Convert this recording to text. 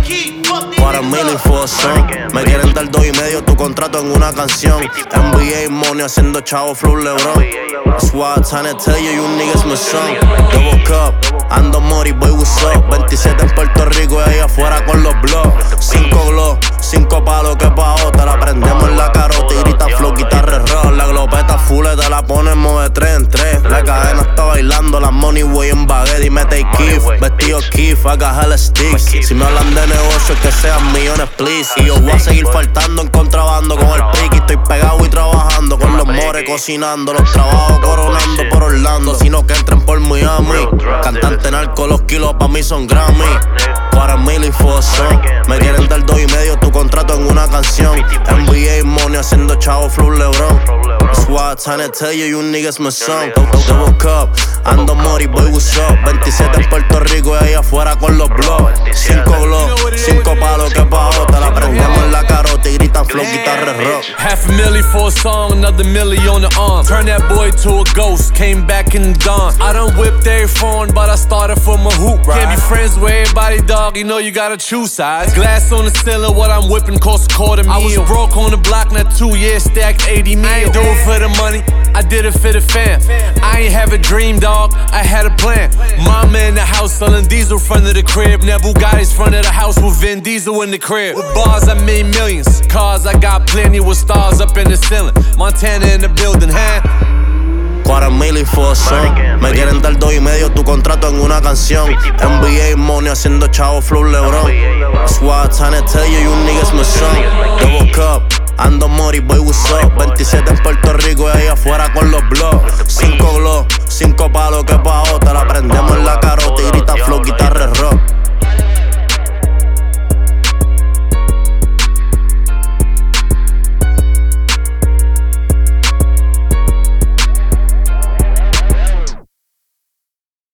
$2 million for a song. Me quieren dar 2.5 tu contrato en una canción. NBA money haciendo chavo flow LeBron. That's why I'm trying to tell you, you niggas my son. Double cup, ando mori, boy, what's up? 27 en Puerto Rico y ahí afuera con los blogs. 5 glow, 5 palos que pa' otra. La prendemos en la carota y grita flow, guitarra rock. La glopeta full te la ponemos de 3 en 3. La cadena está bailando, la money way en baguette. Dime take Keith, vestido Keith, I got hella sticks. Si me hablan de negocios que sean millones, please. Y yo voy a seguir faltando en contrabando con el piqui. Estoy pegado y trabajando con los mores cocinando. Los trabajos coronando por Orlando, sino que entren por Miami. Cantante narco, los kilos pa' mí son Grammy. $2 million for a song. Me quieren dar 2.5 tu contrato en una canción. NBA money haciendo chavo flow LeBron. That's why I'm trying to tell you, you niggas my son. Double cup, ando mori, boy, what's up? 27 en Puerto Rico y ahí afuera con los blogs. 5 glow, 5 palos que pa' otra. La prendemos en la carota y gritan flow, guitarra rock. $500,000 for a song, another $1 on the arm. Turn that boy to a ghost, came back in the dawn. I done whipped every phone, but I started from a hoop ride. Can't be friends with everybody, dog, you know you gotta choose sides. Glass on the ceiling, what I'm whipping cost a $250,000. I was broke on the block, now 2 years stacked 80 mil. I ain't do it for the money, I did it for the fam. I ain't have a dream, dog, I had a plan. Mama in the house selling diesel front of the crib. Now Bugatti's front of the house with Vin Diesel in the crib. With bars I made millions, cars I got plenty with stars up in the ceiling. Montana in the building, huh? $2 million for a song. Me quieren dar 2.5 tu contrato en una canción. NBA money haciendo chavo flow LeBron. That's why I'm trying to tell you, you niggas my son. Double cup, ando mori, boy, what's up? 27 en Puerto Rico y ahí afuera con los blogs. 5 glow, 5 palos que pa' otra. La prendemos en la carota y grita flow, guitarra rock.